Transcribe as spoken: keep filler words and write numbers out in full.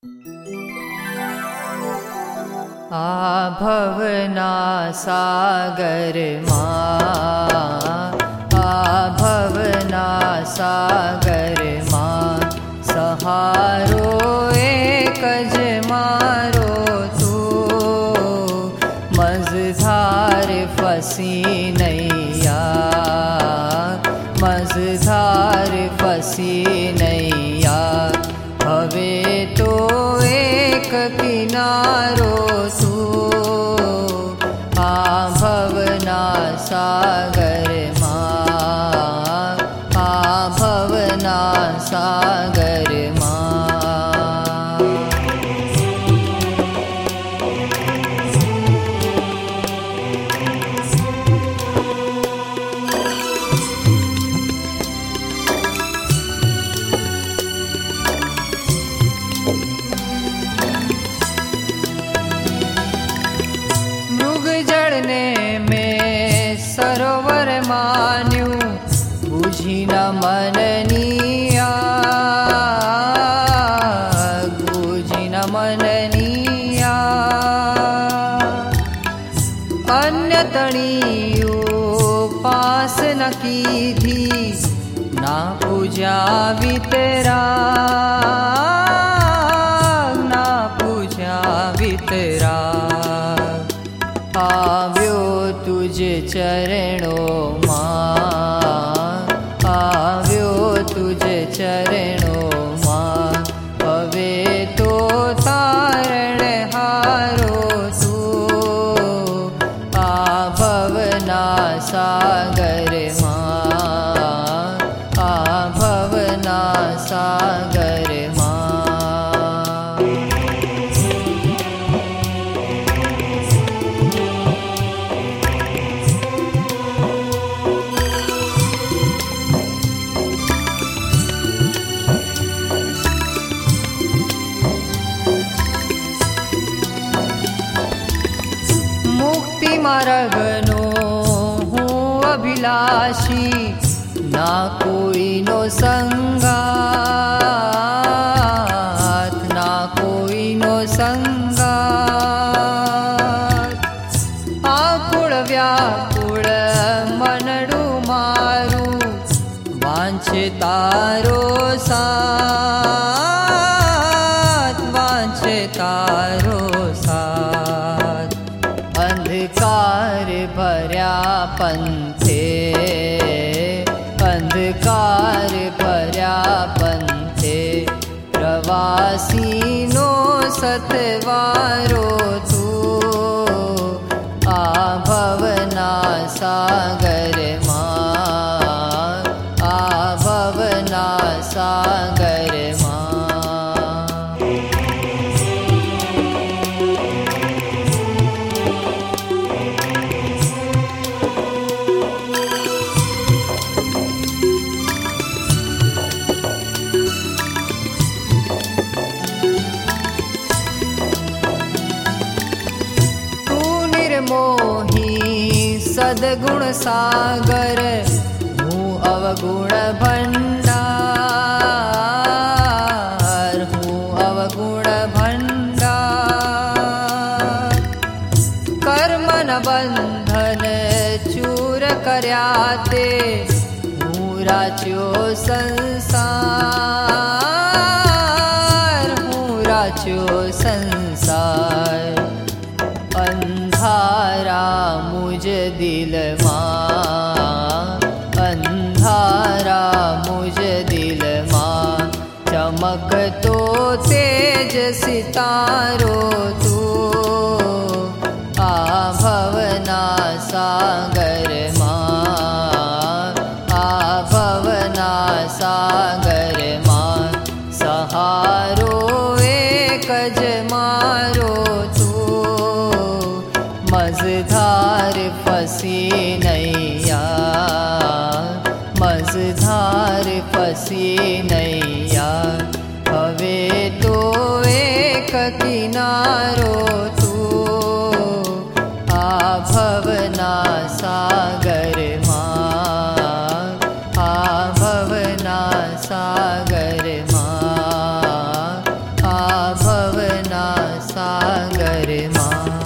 आ भवना सागर मां, आ भवना सागर मां, सहारो एक ज मारो तू, मझधार फसी नैया, मझधार फसी नैया, हवे तो एक किनारो तू, आ भवना सागर मां, आ भवना सागर मां। जड़ने में सरोवर मान्यू, बुझी न मननिया, बुझी न मननिया, अन्य तणियो पास न कीधी, ना पूजा वितरा, ना पूजा वितरा, आव्यो तुझे चरणों मां, आव्यो तुझे चरणों मां, हवे तो तारण हारो तू, आ भवना सागर मां, आ भवना सागर मां। मार्गनो हूँ अभिलाषी, ना कोई नो संगात, ना कोई नो संगात, आकुल व्याकुल मनडू मारू, वांछे तारो साथ, वांछे तारो साथ, अंधकार भर्या पंथे, अंधकार भर्या पंथे, प्रवासी नो सतवारो तू, आ भवना सागर मां, आ भवना सागर मां। मोही सद्गुण सागर, हूँ अवगुण भंडार, हूँ अवगुण भंडार, कर्म न बंधन चूर कर्याते, हूँ राच्यो संसार, हूँ राच्यो संसार, अंधारा मुझ दिल मां, अंधारा मुझ दिल मां, चमक तो तेज सितारो तू, आ भवना सागर मां, आ भवना सागर मां, सहारो एक ज मारो तू, मझधार फसी नैया, मझधार फसी नैया, हवे तो एक किनारो तू, आ भवना सागर मां, आ भवना सागर मां, आ सागर माँ।